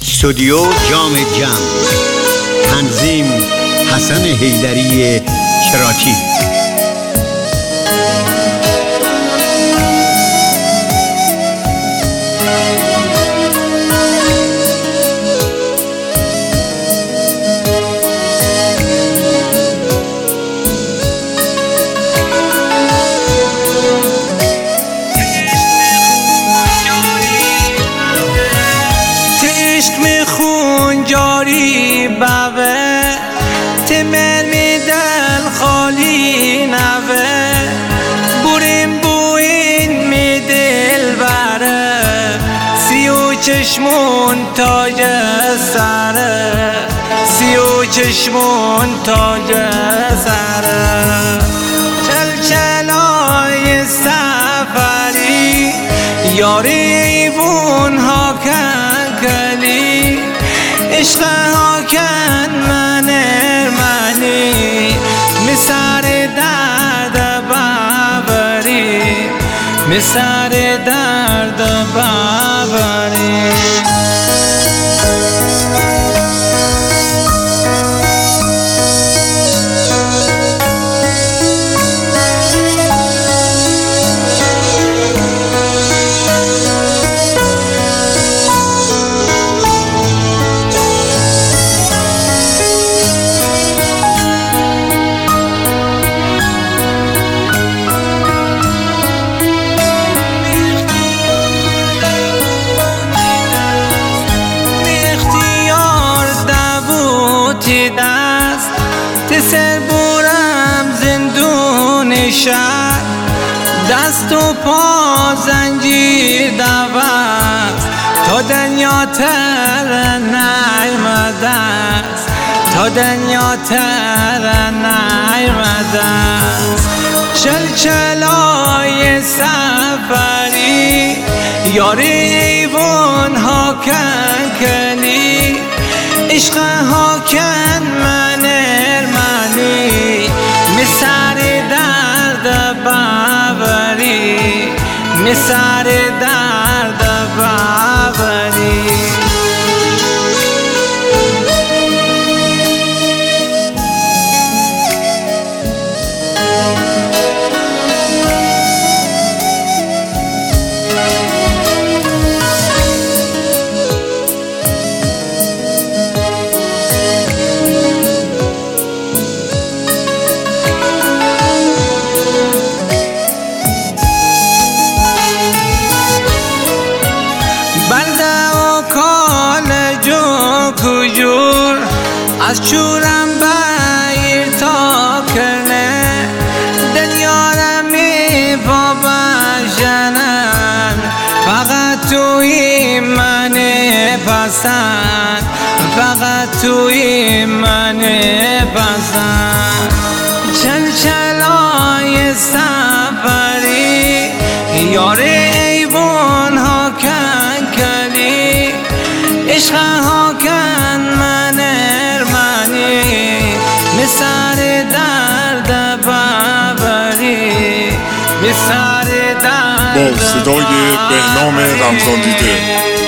استودیو جام جم. تنظیم حسن حیدری کراتی. جاری باوه تمر می دل خالی نوه بوریم بوین می دل بره سیو چشمون تاج سره سیو چشمون تاج سره چلچلای سفری یاری ایوون ها کلی عشق ها کن من ارمنی مسار درد بابری مسار درد بابری دست تسر بورم زندون شهر دست و پا زنجیر دوست تا دنیا تر نیمده است تا دنیا تر نیمده است چلچلای سفری یاری ایوان ها کلی عشق ها کن من ارمنی مسار درد بابری مسار درد بابری کجور از چورم بیر تا کرنه دنیا می پا بشنن فقط توی من پسند فقط توی من پسند چلچلای سفری یار ایوان ها کلی عشق ها کن من ارمنی مسار درد بابری مسار درد با صدای بهنام رمضان دیده.